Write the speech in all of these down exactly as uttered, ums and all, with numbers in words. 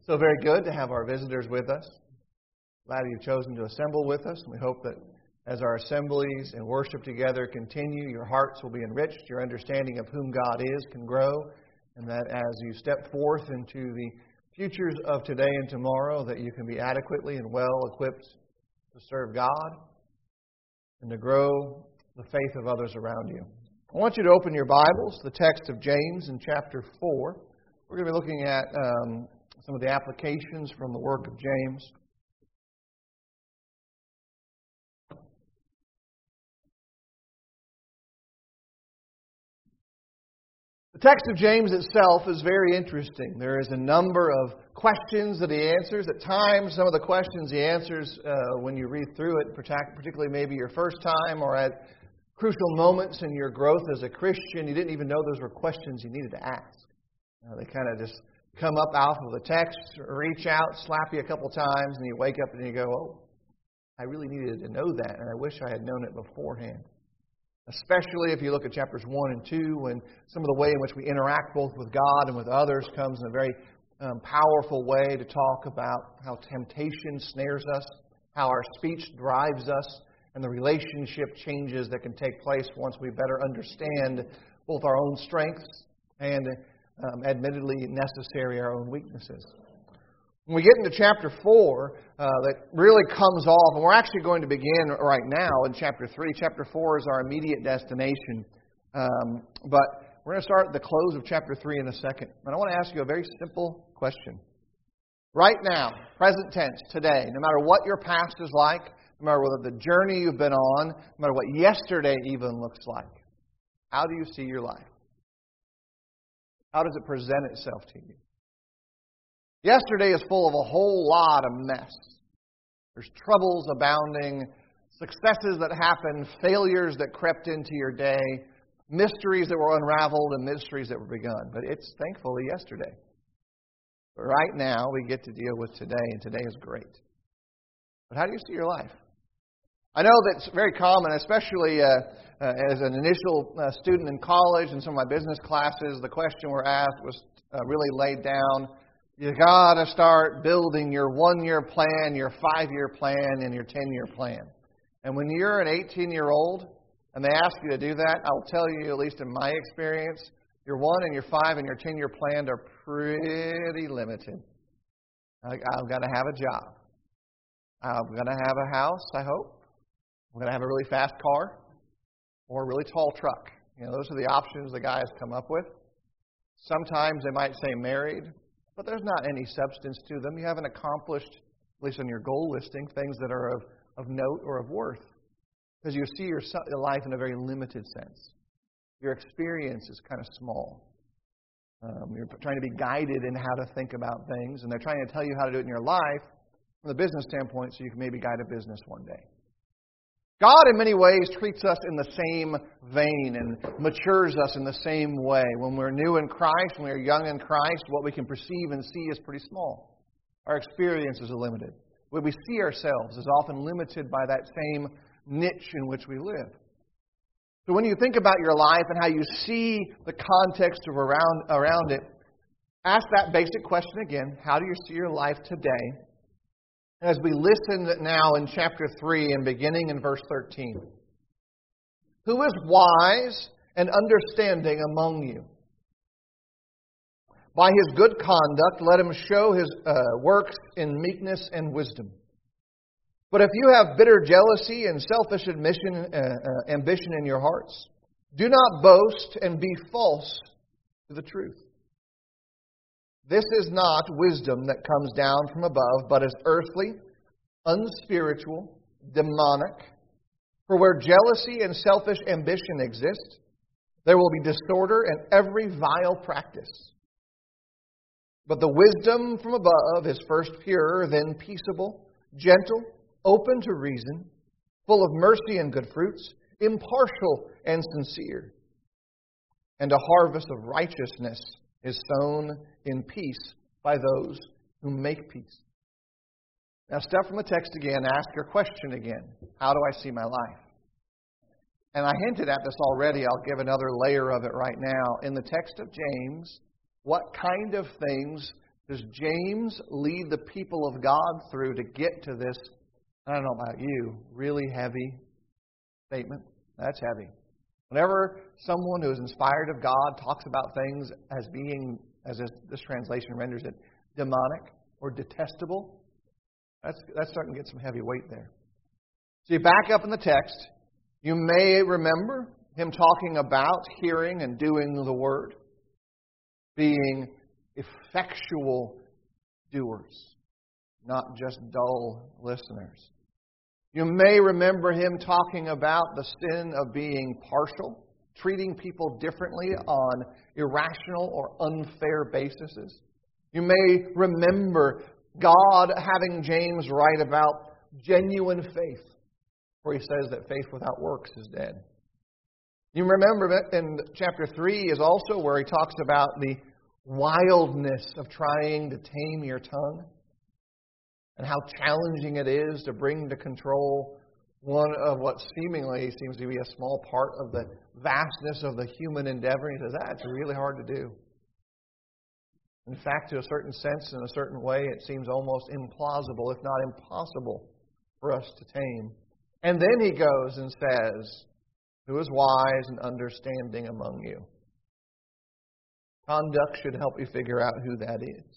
So very good to have our visitors with us. Glad you've chosen to assemble with us. We hope that as our assemblies and worship together continue, your hearts will be enriched, your understanding of whom God is can grow, and that as you step forth into the futures of today and tomorrow, that you can be adequately and well equipped to serve God and to grow the faith of others around you. I want you to open your Bibles, the text of James in chapter four. We're going to be looking at um, some of the applications from the work of James. The text of James itself is very interesting. There is a number of questions that he answers. At times, some of the questions he answers uh, when you read through it, particularly maybe your first time or at crucial moments in your growth as a Christian, you didn't even know those were questions you needed to ask. Uh, they kind of just come up out of the text, reach out, slap you a couple times, and you wake up and you go, oh, I really needed to know that, and I wish I had known it beforehand. Especially if you look at chapters one and two, when some of the way in which we interact both with God and with others comes in a very um, powerful way to talk about how temptation snares us, how our speech drives us, and the relationship changes that can take place once we better understand both our own strengths and, um, admittedly necessary, our own weaknesses. When we get into chapter four, uh, that really comes off, and we're actually going to begin right now in chapter three. Chapter four is our immediate destination. Um, but we're going to start at the close of chapter three in a second. And I want to ask you a very simple question. Right now, present tense, today, no matter what your past is like, no matter what the journey you've been on, no matter what yesterday even looks like, how do you see your life? How does it present itself to you? Yesterday is full of a whole lot of mess. There's troubles abounding, successes that happened, failures that crept into your day, mysteries that were unraveled, and mysteries that were begun. But it's thankfully yesterday. But right now, we get to deal with today, and today is great. But how do you see your life? I know that's very common, especially uh, uh, as an initial uh, student in college and some of my business classes. The question we're asked was uh, really laid down. You got to start building your one-year plan, your five-year plan, and your ten-year plan. And when you're an eighteen-year-old and they ask you to do that, I'll tell you, at least in my experience, your one and your five and your ten-year plan are pretty limited. I've got to have a job. I'm going to have a house, I hope. I'm going to have a really fast car or a really tall truck. You know, those are the options the guys come up with. Sometimes they might say married, but there's not any substance to them. You haven't accomplished, at least on your goal listing, things that are of, of note or of worth. Because you see your life in a very limited sense. Your experience is kind of small. Um, you're trying to be guided in how to think about things, and they're trying to tell you how to do it in your life from the business standpoint so you can maybe guide a business one day. God, in many ways, treats us in the same vein and matures us in the same way. When we're new in Christ, when we're young in Christ, what we can perceive and see is pretty small. Our experiences are limited. What we see ourselves is often limited by that same niche in which we live. So when you think about your life and how you see the context of around, around it, ask that basic question again. How do you see your life today? As we listen now in chapter three and beginning in verse thirteen. Who is wise and understanding among you? By his good conduct, let him show his uh, works in meekness and wisdom. But if you have bitter jealousy and selfish admission, uh, uh, ambition in your hearts, do not boast and be false to the truth. This is not wisdom that comes down from above, but is earthly, unspiritual, demonic. For where jealousy and selfish ambition exist, there will be disorder and every vile practice. But the wisdom from above is first pure, then peaceable, gentle, open to reason, full of mercy and good fruits, impartial and sincere. And a harvest of righteousness is sown in peace by those who make peace. Now step from the text again, ask your question again. How do I see my life? And I hinted at this already. I'll give another layer of it right now. In the text of James, what kind of things does James lead the people of God through to get to this, I don't know about you, really heavy statement? That's heavy. Whenever someone who is inspired of God talks about things as being, as this, this translation renders it, demonic or detestable, that's, that's starting to get some heavy weight there. So you back up in the text, you may remember him talking about hearing and doing the word, being effectual doers, not just dull listeners. You may remember him talking about the sin of being partial, treating people differently on irrational or unfair bases. You may remember God having James write about genuine faith, where he says that faith without works is dead. You remember that in chapter three is also where he talks about the wildness of trying to tame your tongue and how challenging it is to bring to control one of what seemingly seems to be a small part of the vastness of the human endeavor. He says, that's really hard to do. In fact, to a certain sense, in a certain way, it seems almost implausible, if not impossible, for us to tame. And then he goes and says, who is wise and understanding among you? Conduct should help you figure out who that is.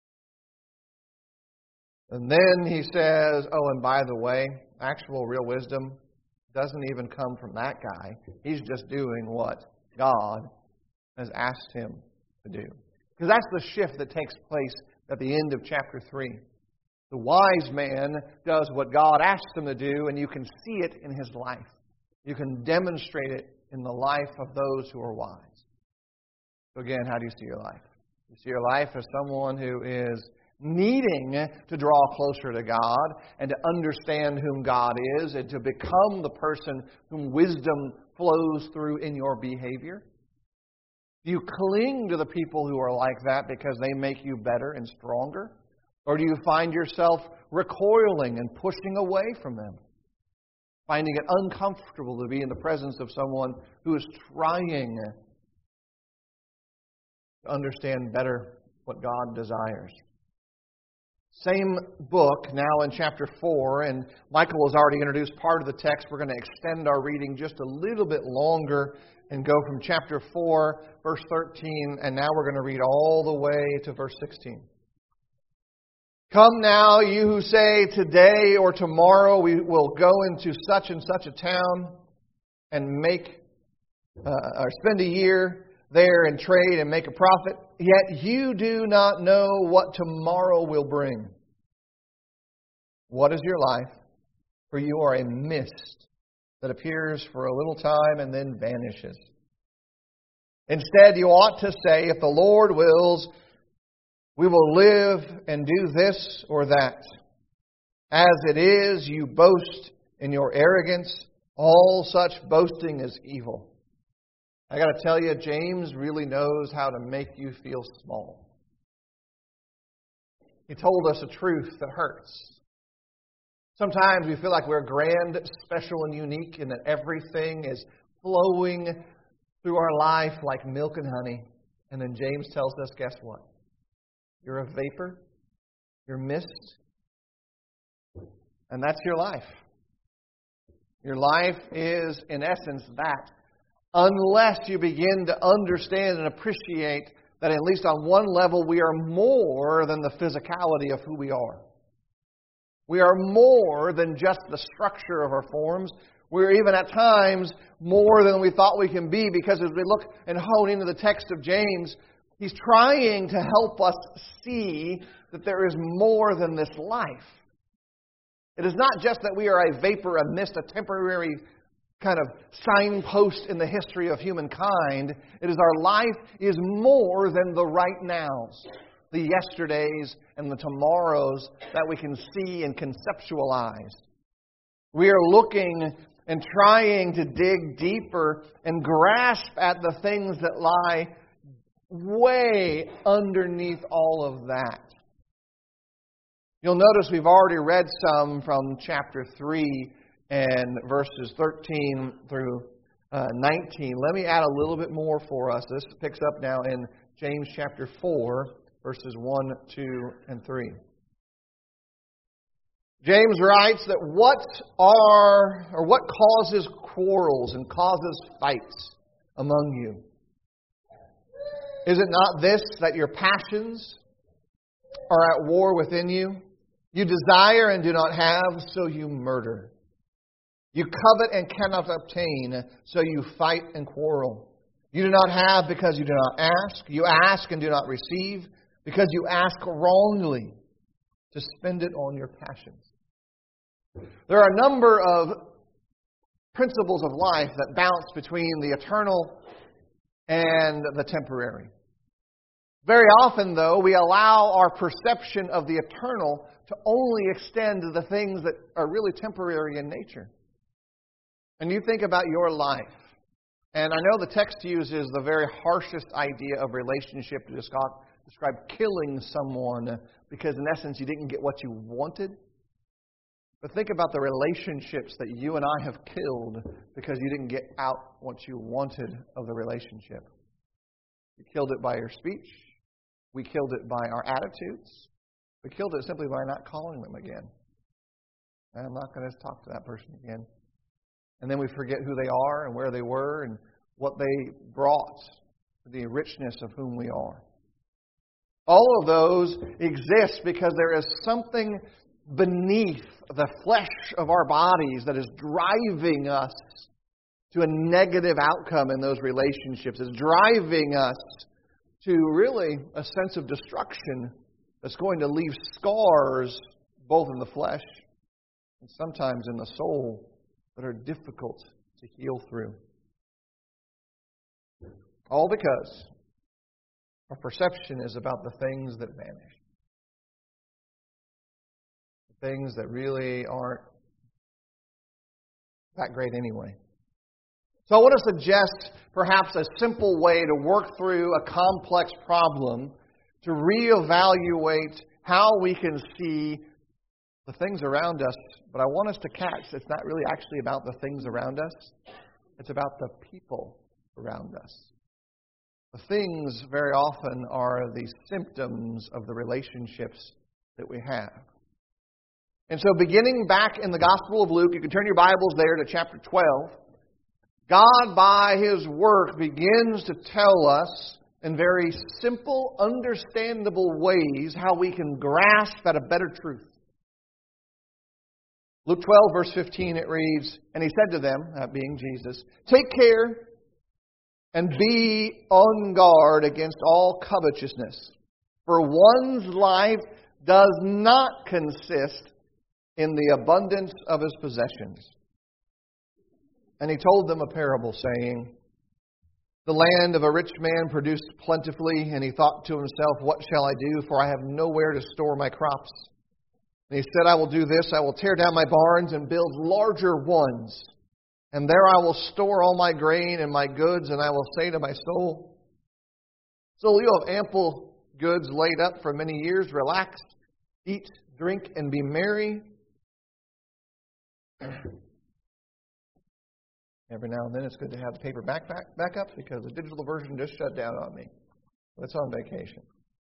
And then he says, oh, and by the way, actual real wisdom doesn't even come from that guy. He's just doing what God has asked him to do. Because that's the shift that takes place at the end of chapter three. The wise man does what God asks him to do, and you can see it in his life. You can demonstrate it in the life of those who are wise. So again, how do you see your life? You see your life as someone who is needing to draw closer to God and to understand whom God is and to become the person whom wisdom flows through in your behavior? Do you cling to the people who are like that because they make you better and stronger? Or do you find yourself recoiling and pushing away from them? Finding it uncomfortable to be in the presence of someone who is trying to understand better what God desires. Same book, now in chapter four, and Michael has already introduced part of the text. We're going to extend our reading just a little bit longer and go from chapter four, verse thirteen, and now we're going to read all the way to verse sixteen. Come now, you who say, today or tomorrow we will go into such and such a town and make uh, or spend a year there and trade and make a profit, yet you do not know what tomorrow will bring. What is your life? For you are a mist that appears for a little time and then vanishes. Instead, you ought to say, if the Lord wills, we will live and do this or that. As it is, you boast in your arrogance. All such boasting is evil. I got to tell you, James really knows how to make you feel small. He told us a truth that hurts. Sometimes we feel like we're grand, special, and unique, and that everything is flowing through our life like milk and honey. And then James tells us, guess what? You're a vapor. You're mist. And that's your life. Your life is, in essence, that. Unless you begin to understand and appreciate that at least on one level we are more than the physicality of who we are. We are more than just the structure of our forms. We're even at times more than we thought we can be, because as we look and hone into the text of James, he's trying to help us see that there is more than this life. It is not just that we are a vapor, a mist, a temporary kind of signpost in the history of humankind. It is our life is more than the right nows, the yesterdays and the tomorrows that we can see and conceptualize. We are looking and trying to dig deeper and grasp at the things that lie way underneath all of that. You'll notice we've already read some from chapter three and verses thirteen through uh, nineteen. Let me add a little bit more for us. This picks up now in James chapter four, verses one, two, and three. James writes that what are, or what causes quarrels and causes fights among you? Is it not this, that your passions are at war within you? You desire and do not have, so you murder. You covet and cannot obtain, so you fight and quarrel. You do not have because you do not ask. You ask and do not receive because you ask wrongly to spend it on your passions. There are a number of principles of life that bounce between the eternal and the temporary. Very often, though, we allow our perception of the eternal to only extend to the things that are really temporary in nature. And you think about your life. And I know the text uses the very harshest idea of relationship to describe killing someone because, in essence, you didn't get what you wanted. But think about the relationships that you and I have killed because you didn't get out what you wanted of the relationship. You killed it by your speech. We killed it by our attitudes. We killed it simply by not calling them again. And I'm not going to talk to that person again. And then we forget who they are and where they were and what they brought to the richness of whom we are. All of those exist because there is something beneath the flesh of our bodies that is driving us to a negative outcome in those relationships. It's driving us to really a sense of destruction that's going to leave scars both in the flesh and sometimes in the soul that are difficult to heal through. All because our perception is about the things that vanish. The things that really aren't that great anyway. So I want to suggest perhaps a simple way to work through a complex problem to reevaluate how we can see the things around us. But I want us to catch it's not really actually about the things around us. It's about the people around us. The things very often are the symptoms of the relationships that we have. And so beginning back in the Gospel of Luke, you can turn your Bibles there to chapter twelve. God, by His work, begins to tell us in very simple, understandable ways how we can grasp at a better truth. Luke twelve, verse fifteen, it reads, "And He said to them," that being Jesus, "Take care and be on guard against all covetousness, for one's life does not consist in the abundance of his possessions." And He told them a parable, saying, "The land of a rich man produced plentifully, and he thought to himself, 'What shall I do? For I have nowhere to store my crops.' And he said, 'I will do this. I will tear down my barns and build larger ones. And there I will store all my grain and my goods, and I will say to my soul, Soul, you have ample goods laid up for many years. Relax, eat, drink, and be merry.'" Every now and then it's good to have the paper back, back, back up because the digital version just shut down on me. It's on vacation.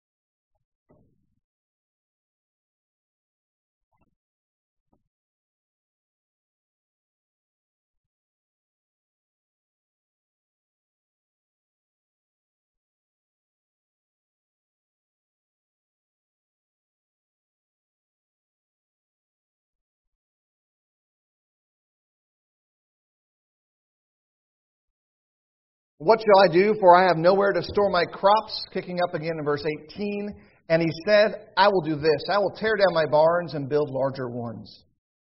"What shall I do? For I have nowhere to store my crops." Kicking up again in verse eighteen. "And he said, I will do this. I will tear down my barns and build larger ones.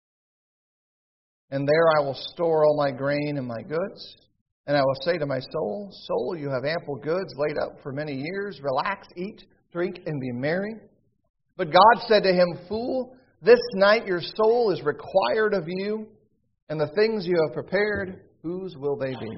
And there I will store all my grain and my goods. And I will say to my soul, Soul, you have ample goods laid up for many years. Relax, eat, drink, and be merry. But God said to him, Fool, this night your soul is required of you, and the things you have prepared, whose will they be?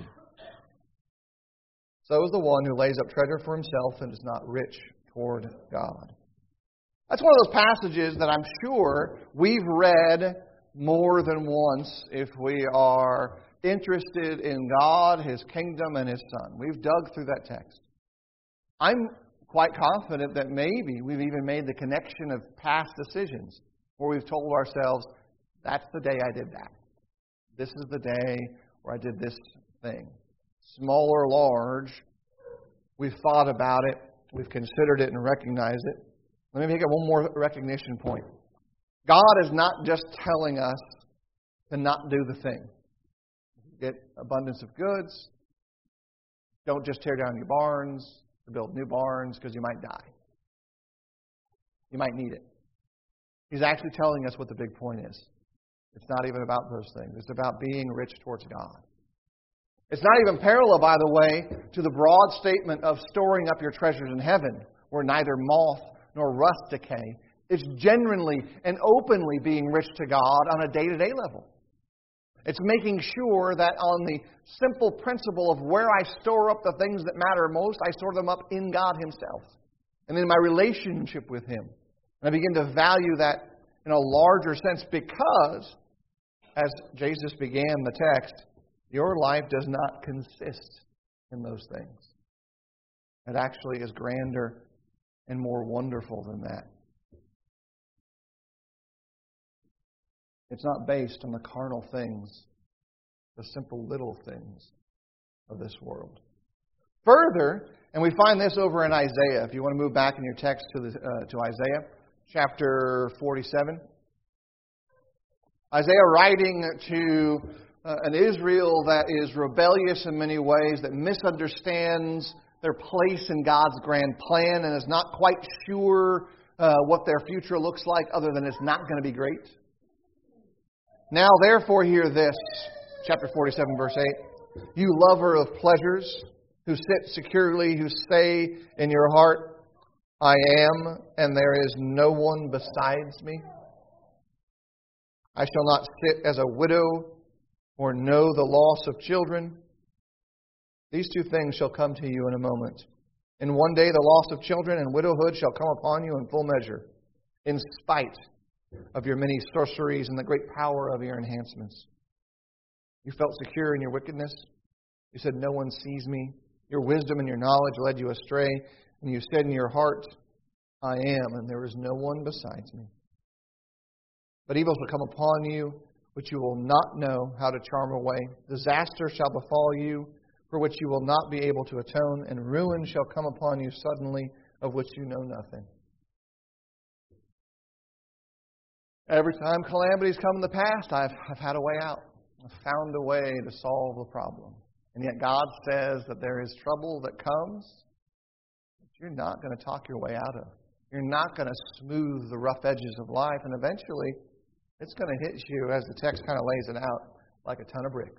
So is the one who lays up treasure for himself and is not rich toward God." That's one of those passages that I'm sure we've read more than once if we are interested in God, His kingdom, and His Son. We've dug through that text. I'm quite confident that maybe we've even made the connection of past decisions where we've told ourselves, that's the day I did that. This is the day where I did this thing. Small or large, we've thought about it, we've considered it and recognized it. Let me make it one more recognition point. God is not just telling us to not do the thing. Get abundance of goods. Don't just tear down your barns to build new barns because you might die. You might need it. He's actually telling us what the big point is. It's not even about those things. It's about being rich towards God. It's not even parallel, by the way, to the broad statement of storing up your treasures in heaven, where neither moth nor rust decay. It's genuinely and openly being rich to God on a day-to-day level. It's making sure that on the simple principle of where I store up the things that matter most, I store them up in God Himself and in my relationship with Him. And I begin to value that in a larger sense because, as Jesus began the text, your life does not consist in those things. It actually is grander and more wonderful than that. It's not based on the carnal things, the simple little things of this world. Further, and we find this over in Isaiah. If you want to move back in your text to, the, uh, to Isaiah, chapter forty-seven. Isaiah writing to uh, an Israel that is rebellious in many ways, that misunderstands their place in God's grand plan and is not quite sure uh, what their future looks like other than it's not going to be great. Now therefore hear this, chapter forty-seven, verse eight. You lover of pleasures, who sit securely, who say in your heart, I am, and there is no one besides me. I shall not sit as a widow or know the loss of children. These two things shall come to you in a moment. In one day the loss of children and widowhood shall come upon you in full measure, in spite of your many sorceries and the great power of your enhancements. You felt secure in your wickedness. You said, no one sees me. Your wisdom and your knowledge led you astray. And you said in your heart, I am, and there is no one besides me. But evil shall come upon you, which you will not know how to charm away. Disaster shall befall you, for which you will not be able to atone. And ruin shall come upon you suddenly, of which you know nothing. Every time calamities come in the past, I've, I've had a way out. I've found a way to solve the problem. And yet God says that there is trouble that comes that you're not going to talk your way out of. You're not going to smooth the rough edges of life. And eventually, it's going to hit you, as the text kind of lays it out, like a ton of bricks.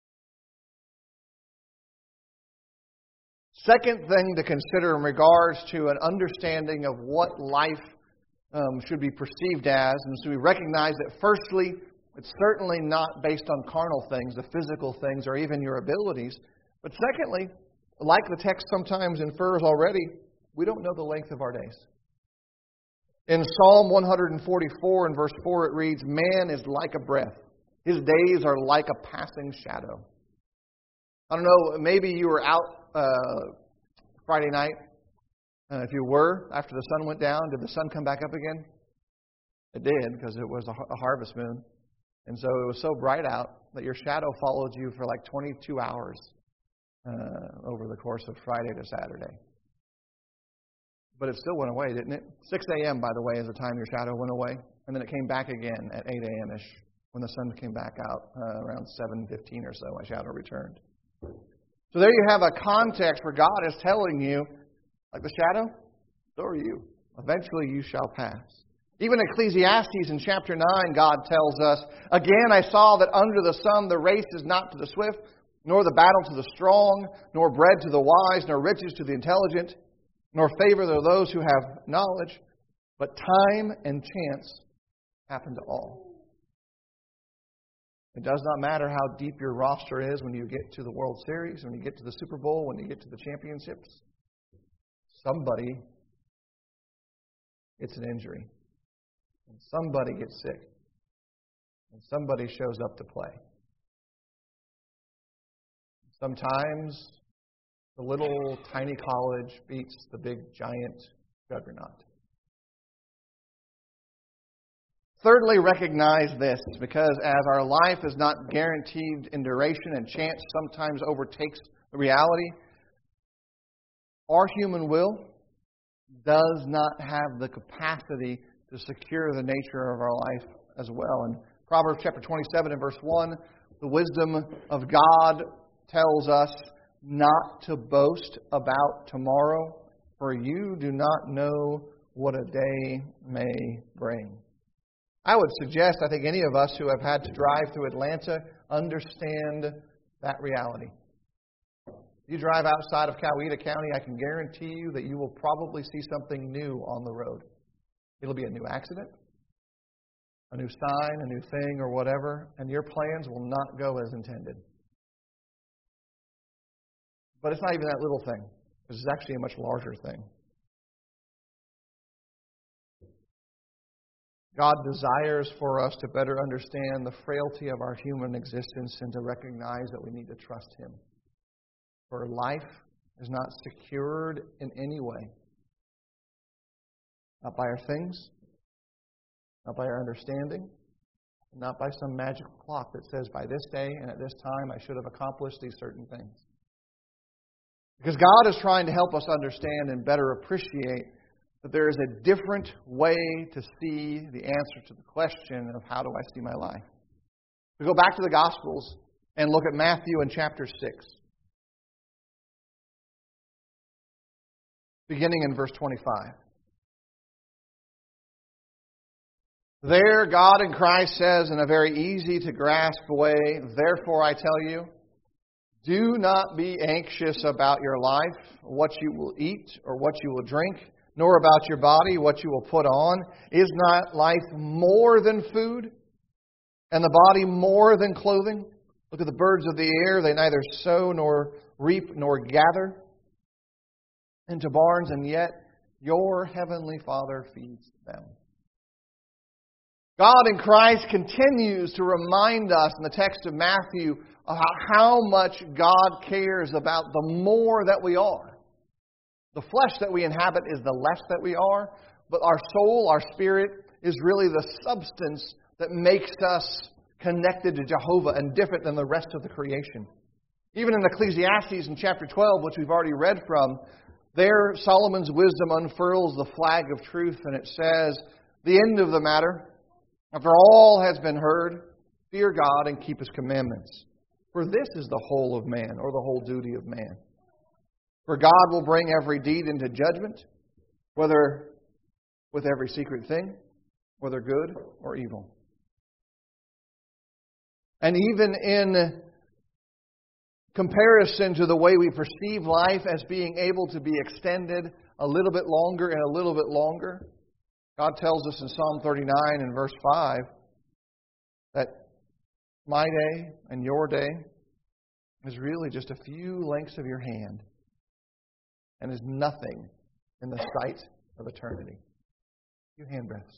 Second thing to consider in regards to an understanding of what life um, should be perceived as, and so we recognize that firstly, it's certainly not based on carnal things, the physical things, or even your abilities. But secondly, like the text sometimes infers already, we don't know the length of our days. In Psalm one forty-four and verse four it reads, man is like a breath. His days are like a passing shadow. I don't know, maybe you were out uh, Friday night. Uh, if you were, after the sun went down, did the sun come back up again? It did, because it was a, a harvest moon. And so it was so bright out that your shadow followed you for like twenty-two hours uh, over the course of Friday to Saturday. But it still went away, didn't it? six a.m., by the way, is the time your shadow went away. And then it came back again at eight a.m.-ish when the sun came back out uh, around seven fifteen or so. My shadow returned. So there you have a context where God is telling you, like the shadow, so are you. Eventually you shall pass. Even Ecclesiastes in chapter nine, God tells us, again I saw that under the sun the race is not to the swift, nor the battle to the strong, nor bread to the wise, nor riches to the intelligent, nor favor to those who have knowledge, but time and chance happen to all. It does not matter how deep your roster is when you get to the World Series, when you get to the Super Bowl, when you get to the championships. Somebody gets an injury. And somebody gets sick. And somebody shows up to play. Sometimes The little tiny college beats the big giant juggernaut. Thirdly, recognize this, because as our life is not guaranteed in duration and chance sometimes overtakes the reality, our human will does not have the capacity to secure the nature of our life as well. In Proverbs chapter twenty-seven and verse one, the wisdom of God tells us not to boast about tomorrow, for you do not know what a day may bring. I would suggest, I think any of us who have had to drive through Atlanta understand that reality. If you drive outside of Coweta County, I can guarantee you that you will probably see something new on the road. It'll be a new accident, a new sign, a new thing, or whatever, and your plans will not go as intended. But it's not even that little thing. This is actually a much larger thing. God desires for us to better understand the frailty of our human existence and to recognize that we need to trust Him. For life is not secured in any way. Not by our things, not by our understanding, not by some magical clock that says by this day and at this time I should have accomplished these certain things. Because God is trying to help us understand and better appreciate that there is a different way to see the answer to the question of how do I see my life. We go back to the Gospels and look at Matthew in chapter six. Beginning in verse twenty-five. There, God in Christ says in a very easy to grasp way, therefore I tell you, do not be anxious about your life, what you will eat or what you will drink, nor about your body, what you will put on. Is not life more than food, and the body more than clothing? Look at the birds of the air, they neither sow nor reap nor gather into barns, and yet your heavenly Father feeds them. God in Christ continues to remind us in the text of Matthew of how much God cares about the more that we are. The flesh that we inhabit is the less that we are, but our soul, our spirit, is really the substance that makes us connected to Jehovah and different than the rest of the creation. Even in Ecclesiastes in chapter twelve, which we've already read from, there Solomon's wisdom unfurls the flag of truth, and it says, the end of the matter, after all has been heard, fear God and keep His commandments. For this is the whole of man, or the whole duty of man. For God will bring every deed into judgment, whether with every secret thing, whether good or evil. And even in comparison to the way we perceive life as being able to be extended a little bit longer and a little bit longer, God tells us in Psalm thirty-nine and verse five that my day and your day is really just a few lengths of your hand and is nothing in the sight of eternity. A few handbreadths.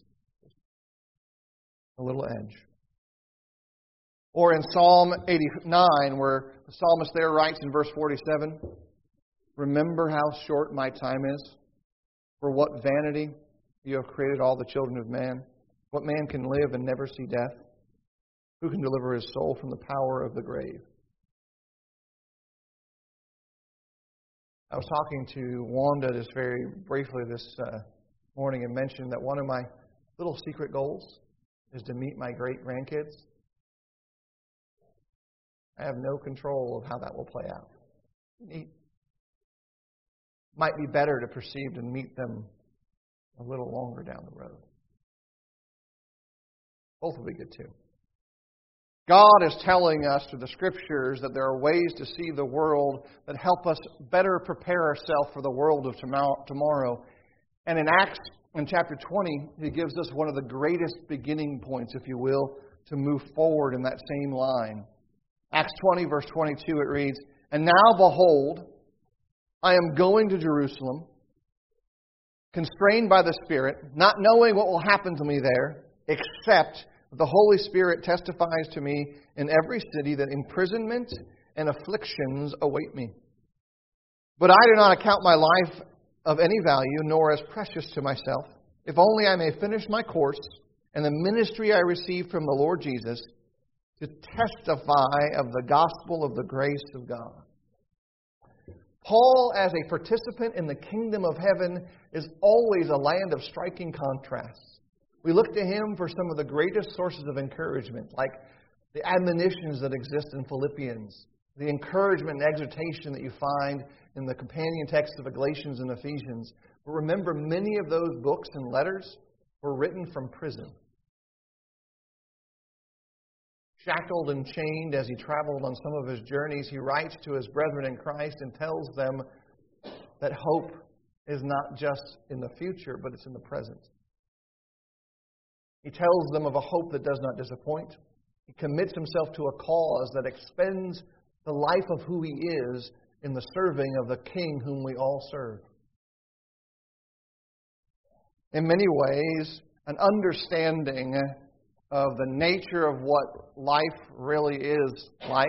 A little edge. Or in Psalm eighty-nine, where the psalmist there writes in verse forty-seven, remember how short my time is. For what vanity you have created all the children of man. What man can live and never see death? Who can deliver his soul from the power of the grave? I was talking to Wanda just very briefly this uh, morning and mentioned that one of my little secret goals is to meet my great-grandkids. I have no control of how that will play out. Neat. Might be better to proceed and meet them a little longer down the road. Both will be good too. God is telling us through the Scriptures that there are ways to see the world that help us better prepare ourselves for the world of tomorrow. And in Acts, in chapter twenty, He gives us one of the greatest beginning points, if you will, to move forward in that same line. Acts twenty, verse twenty-two, it reads, and now behold, I am going to Jerusalem, constrained by the Spirit, not knowing what will happen to me there, except the Holy Spirit testifies to me in every city that imprisonment and afflictions await me. But I do not account my life of any value, nor as precious to myself, if only I may finish my course and the ministry I received from the Lord Jesus to testify of the gospel of the grace of God. Paul, as a participant in the kingdom of heaven, is always a land of striking contrasts. We look to him for some of the greatest sources of encouragement, like the admonitions that exist in Philippians, the encouragement and exhortation that you find in the companion texts of Galatians and Ephesians. But remember, many of those books and letters were written from prison. Shackled and chained as he traveled on some of his journeys, he writes to his brethren in Christ and tells them that hope is not just in the future, but it's in the present. He tells them of a hope that does not disappoint. He commits himself to a cause that expends the life of who he is in the serving of the King whom we all serve. In many ways, an understanding of the nature of what life really is like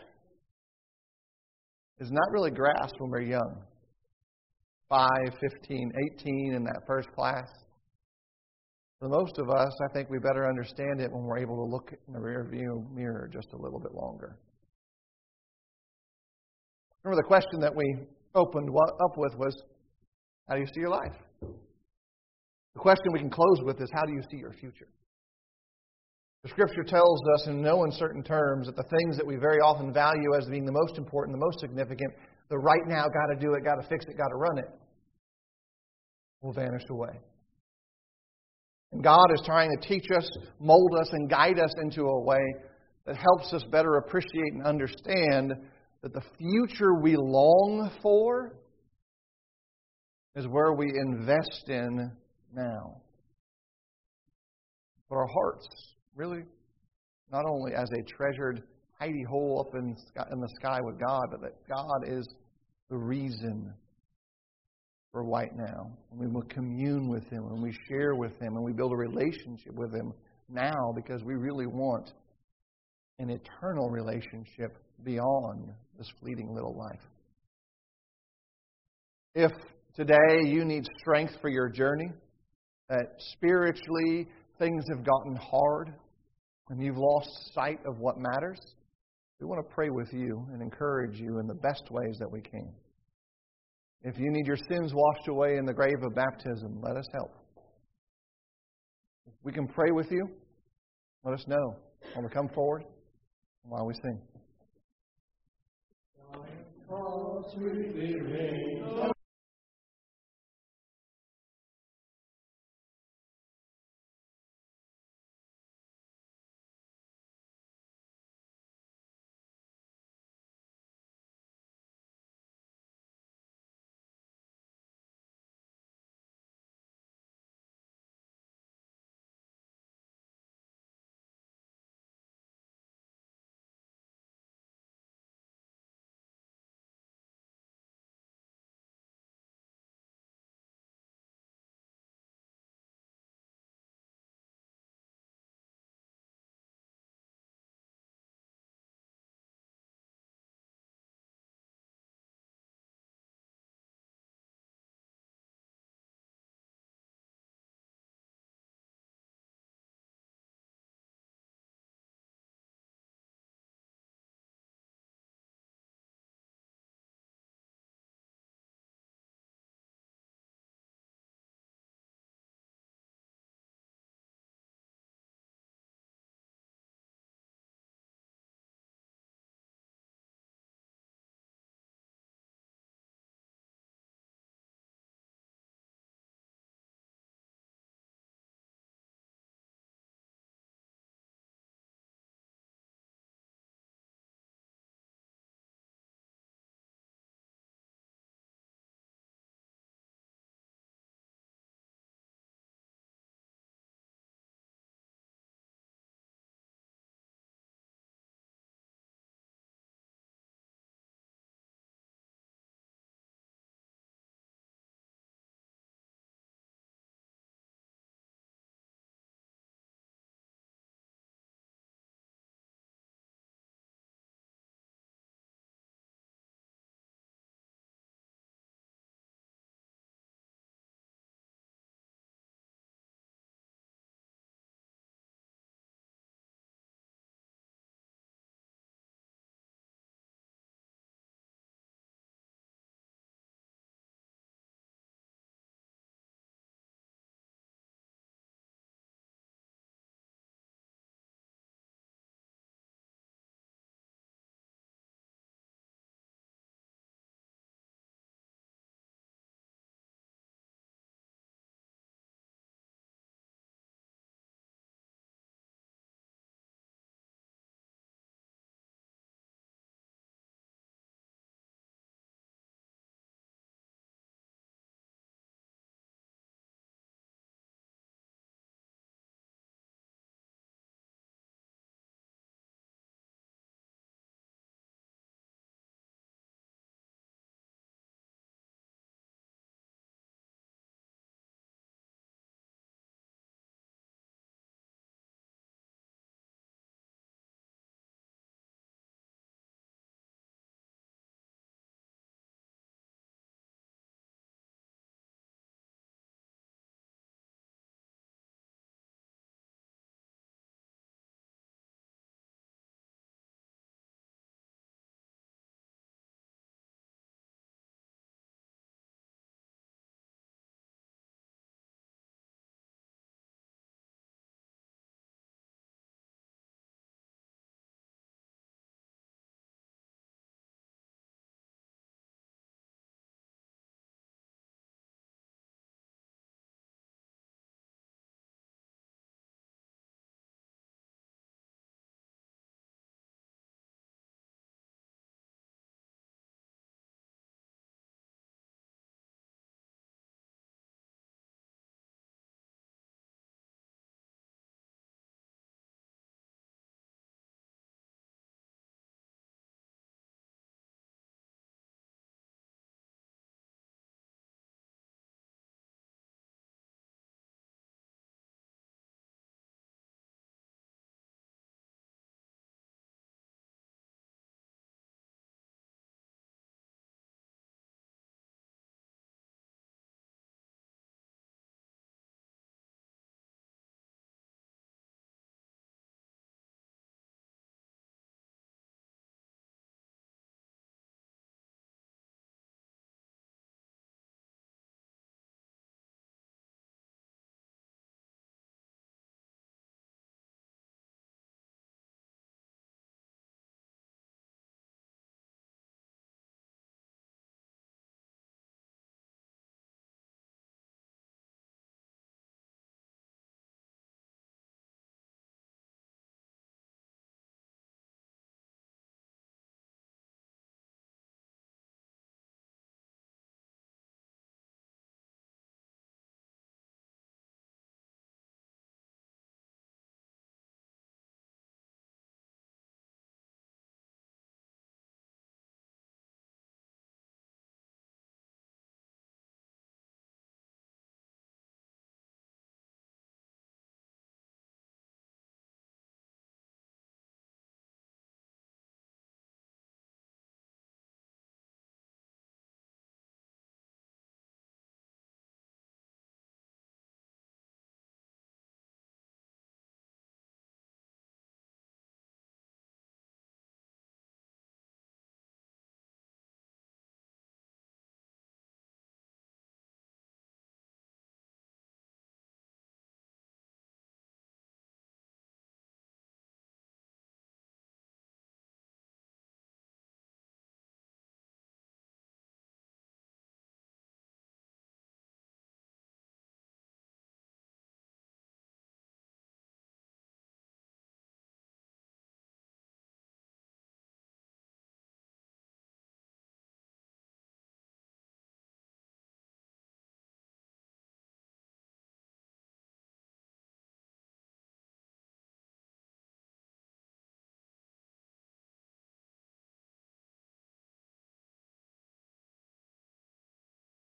is not really grasped when we're young. five, fifteen, eighteen in that first class. For most of us, I think we better understand it when we're able to look in the rear view mirror just a little bit longer. Remember the question that we opened up with was, how do you see your life? The question we can close with is, how do you see your future? The Scripture tells us in no uncertain terms that the things that we very often value as being the most important, the most significant, the right now, got to do it, got to fix it, got to run it, will vanish away. And God is trying to teach us, mold us, and guide us into a way that helps us better appreciate and understand that the future we long for is where we invest in now. But our hearts, really, not only as a treasured hidey hole up in, in the sky with God, but that God is the reason for right now. And we will commune with Him, and we share with Him, and we build a relationship with Him now because we really want an eternal relationship beyond this fleeting little life. If today you need strength for your journey, that spiritually things have gotten hard and you've lost sight of what matters, we want to pray with you and encourage you in the best ways that we can. If you need your sins washed away in the grave of baptism, let us help. If we can pray with you, let us know when we come forward and while we sing.